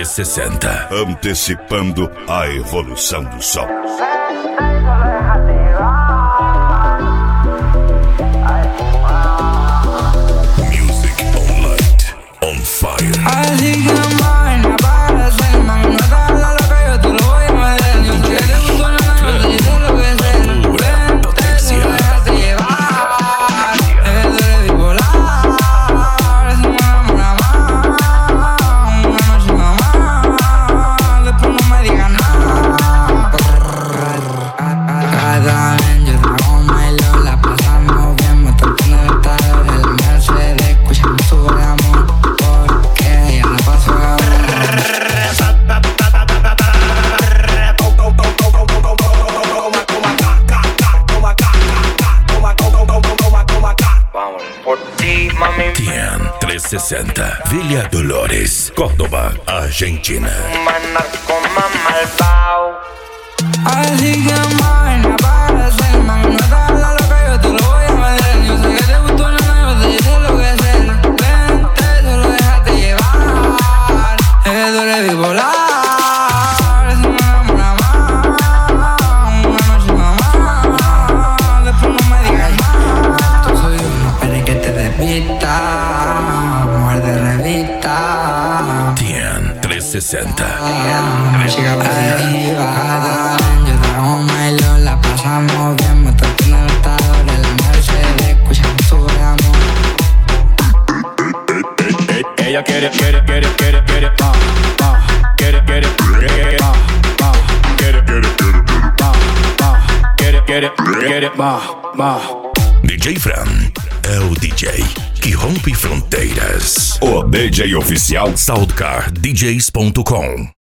360. Antecipando a evolução do som. Music on light, on fire. Así que mine, para ser man, no te habla lo que yo te lo voy a meter. Yo sé que te gustó la mano, te dice lo que sé. Vente, no dejaste llevar. Es que tú eres bipolar. Si me enamora más, una noche más, después no me digas nada. Cada vez yo te hago mailo, la pasamos bien, me toco en el estado del Mercedes, escuchando su amor, porque ella la pasó Vamos por ti, mami. Tian 360. Villa Dolores, Córdoba, Argentina. Manar con malvado. así que mine, para ser man, no te habla lo que yo te lo voy a meter. Yo sé que te gustó la mano, te dice lo que sé. Vente, solo déjate llevar. Es que tú eres bipolar. Si me enamora más, una noche más, después no me digas nada. Tú soy una pena que te despista, mujer de revista. Tian 360. Una chica positiva. Yo te hago mailo, la pasamos bien. Me toco en el estado del Mercedes, escuchando su amor. Ella quiere, quiere, quiere, quiere, quiere, quiere, quiere, quiere, quiere, quiere, quiere, DJ Fran é o DJ que rompe fronteiras. O DJ oficial Soundcardjs.com